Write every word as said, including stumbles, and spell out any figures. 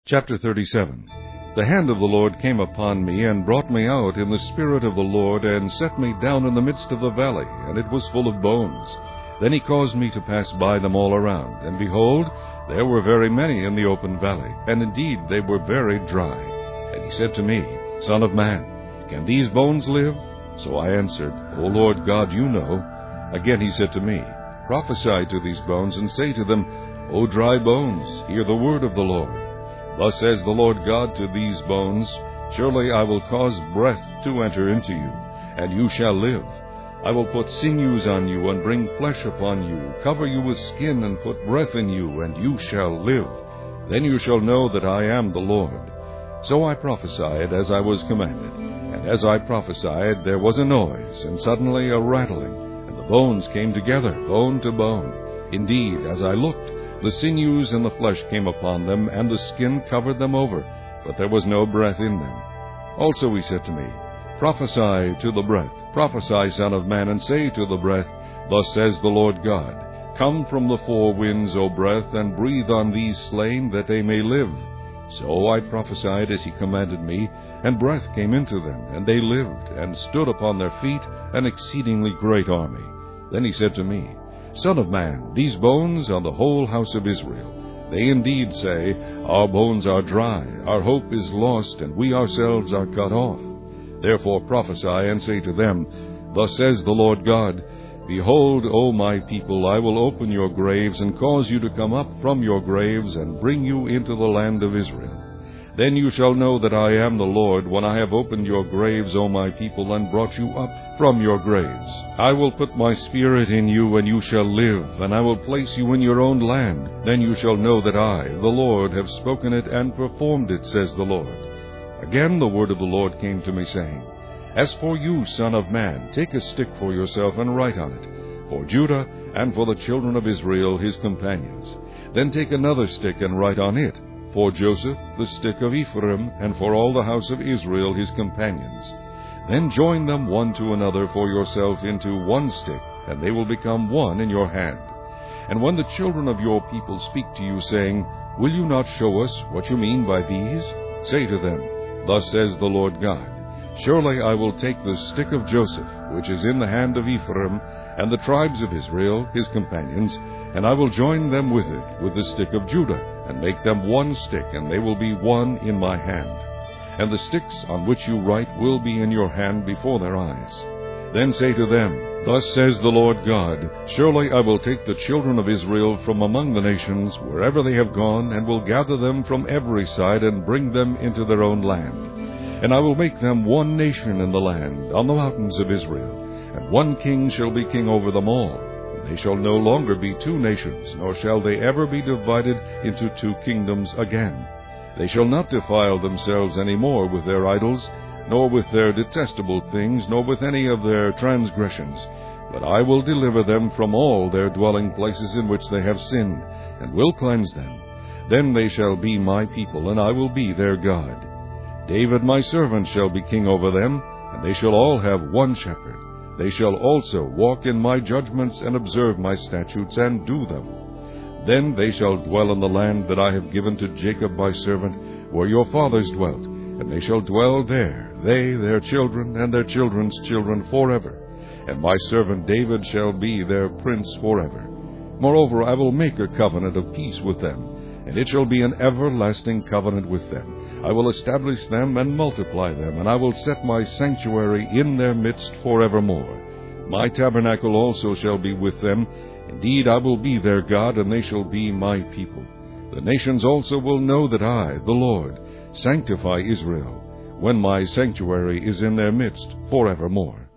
Chapter thirty-seven. The hand of the Lord came upon me, and brought me out in the spirit of the Lord, and set me down in the midst of the valley, and it was full of bones. Then he caused me to pass by them all around, and behold, there were very many in the open valley, and indeed they were very dry. And he said to me, Son of man, can these bones live? So I answered, O Lord God, you know. Again he said to me, Prophesy to these bones, and say to them, O dry bones, hear the word of the Lord. Thus says the Lord God to these bones, Surely I will cause breath to enter into you, and you shall live. I will put sinews on you, and bring flesh upon you, cover you with skin, and put breath in you, and you shall live. Then you shall know that I am the Lord. So I prophesied as I was commanded. And as I prophesied, there was a noise, and suddenly a rattling, and the bones came together, bone to bone. Indeed, as I looked, the sinews and the flesh came upon them, and the skin covered them over, but there was no breath in them. Also he said to me, Prophesy to the breath, prophesy, Son of man, and say to the breath, Thus says the Lord God, Come from the four winds, O breath, and breathe on these slain, that they may live. So I prophesied as he commanded me, and breath came into them, and they lived, and stood upon their feet, an exceedingly great army. Then he said to me, Son of man, these bones are the whole house of Israel. They indeed say, Our bones are dry, our hope is lost, and we ourselves are cut off. Therefore prophesy, and say to them, Thus says the Lord God, Behold, O my people, I will open your graves, and cause you to come up from your graves, and bring you into the land of Israel. Then you shall know that I am the Lord, when I have opened your graves, O my people, and brought you up from your graves. I will put my spirit in you, and you shall live, and I will place you in your own land. Then you shall know that I, the Lord, have spoken it and performed it, says the Lord. Again the word of the Lord came to me, saying, As for you, son of man, take a stick for yourself, and write on it, for Judah, and for the children of Israel his companions. Then take another stick, and write on it, For Joseph, the stick of Ephraim, and for all the house of Israel his companions. Then join them one to another for yourself into one stick, and they will become one in your hand. And when the children of your people speak to you, saying, Will you not show us what you mean by these? Say to them, Thus says the Lord God, Surely I will take the stick of Joseph, which is in the hand of Ephraim, and the tribes of Israel, his companions, and I will join them with it, with the stick of Judah, and make them one stick, and they will be one in my hand. And the sticks on which you write will be in your hand before their eyes. Then say to them, Thus says the Lord God, Surely I will take the children of Israel from among the nations, wherever they have gone, and will gather them from every side, and bring them into their own land. And I will make them one nation in the land, on the mountains of Israel, and one king shall be king over them all. They shall no longer be two nations, nor shall they ever be divided into two kingdoms again. They shall not defile themselves any more with their idols, nor with their detestable things, nor with any of their transgressions. But I will deliver them from all their dwelling places in which they have sinned, and will cleanse them. Then they shall be my people, and I will be their God. David my servant shall be king over them, and they shall all have one shepherd. They shall also walk in my judgments, and observe my statutes, and do them. Then they shall dwell in the land that I have given to Jacob my servant, where your fathers dwelt, and they shall dwell there, they, their children, and their children's children forever. And my servant David shall be their prince forever. Moreover, I will make a covenant of peace with them, and it shall be an everlasting covenant with them. I will establish them and multiply them, and I will set my sanctuary in their midst forevermore. My tabernacle also shall be with them. Indeed, I will be their God, and they shall be my people. The nations also will know that I, the Lord, sanctify Israel, when my sanctuary is in their midst forevermore.